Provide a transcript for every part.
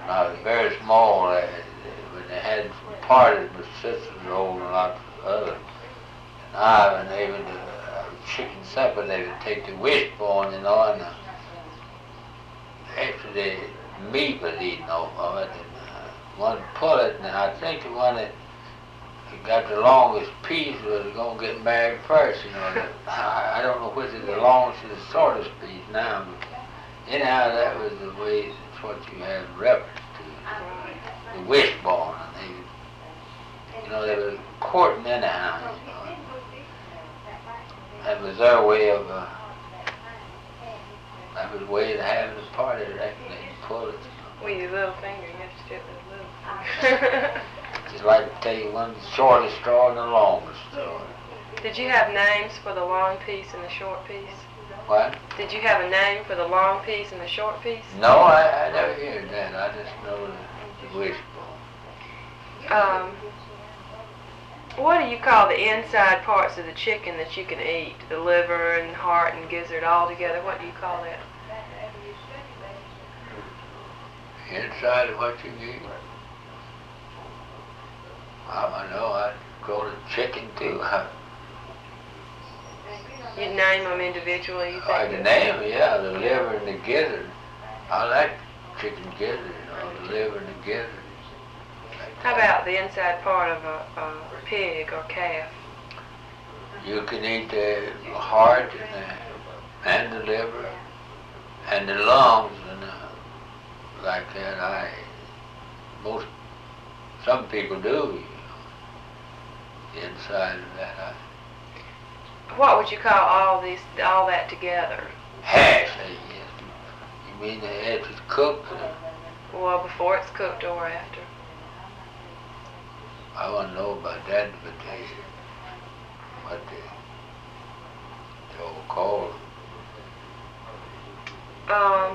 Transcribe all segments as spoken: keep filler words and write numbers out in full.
I was very small, uh, when they had parties, my sisters were old and lots of others. And I, when they would, uh, chicken supper, they would take the wishbone, you know, and uh, after the meat was eaten off of it, and uh, one pull it, and I think the one that got the longest piece was going to get married first, you know. The, I, I don't know which is the longest or the shortest piece now, but anyhow, that was the way, that's what you had reference to, the wishbone. And they, you know, they were courting anyhow, you know. That was their way of, uh, that was the way of having a party, I reckon. They pull it. With your little finger, you have to do it with a little finger. Just like to tell you one, the shortest straw and the longest straw. Did you have names for the long piece and the short piece? What? Did you have a name for the long piece and the short piece? No, I, I never heard that. I just know the, the wishbone. Um, what do you call the inside parts of the chicken that you can eat? The liver and heart and gizzard all together. What do you call that? Inside of what you eat? I don't know. I'd call it chicken too. I, You'd name them individually, you think? I can name them, yeah. The liver and the gizzard. I like chicken gizzard, you know, the liver and the gizzard. How about the inside part of a, a pig or calf? You can eat the heart and the, and the liver and the lungs and the, like that. I most some people do, you know, the inside of that. I, What would you call all these, all that together? hash, I guess. You mean the after it's cooked? Or, Well, before it's cooked or after. I want to know about that, but they, what they, they all call it. Um,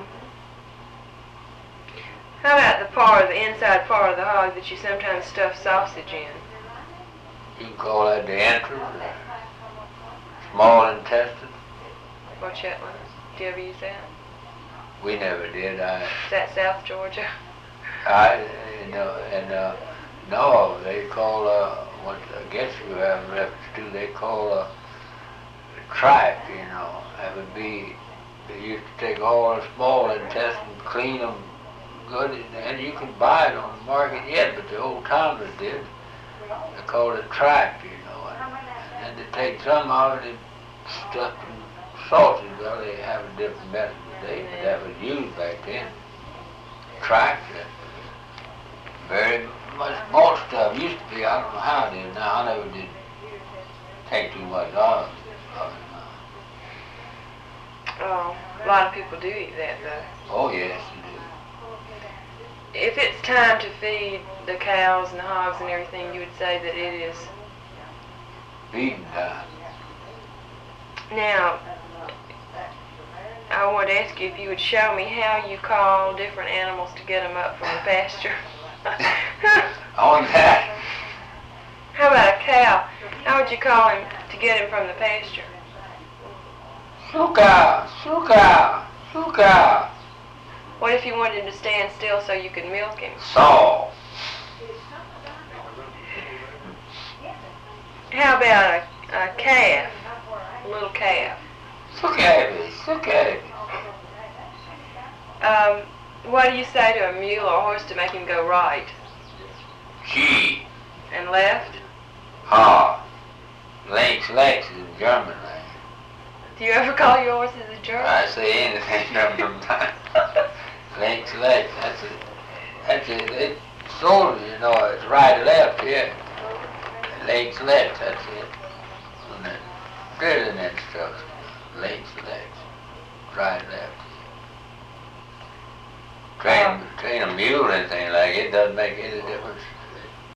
how about the part of the inside part of the hog that you sometimes stuff sausage in? You can call that the entrails, or small intestine. Or chitlins? Do you ever use that? We never did. I, Is that South Georgia? I, you know, and uh, no, they call uh, what I guess you have reference to. They call uh, tripe. You know, that would be. They used to take all the small intestine, clean them good, and you can buy it on the market yet. But the old timers did. They called it tripe. You know, and, and they take some of it and stuff in sausage. Well, they have a different method today, but that was used back then. Tripe. Uh, very much more stuff. Used to be, I don't know how it is now. I never did take too much of it. Oh, a lot of people do eat that though. Oh yes, they do. If it's time to feed the cows and the hogs and everything, you would say that it is. Feeding time. Now, I wanted to ask you if you would show me how you call different animals to get them up from the pasture. On that. How about a cow? How would you call him to get him from the pasture? Suka, suka, suka. What if you wanted him to stand still so you could milk him? Saw. How about a, a calf? A little calf. Sukabi, sukabi. Um, what do you say to a mule or horse to make him go right? G. And left? Ha. Links, legs in German. Do you ever call your horses a jerk? I say anything from time. Links, legs. That's it. That's it. It's soldiers, you know. It's right, left, yeah. Legs, left. That's it. And then drilling instructions. Links, legs. Right, left. Train, Um, train a mule or anything like it. It doesn't make any difference.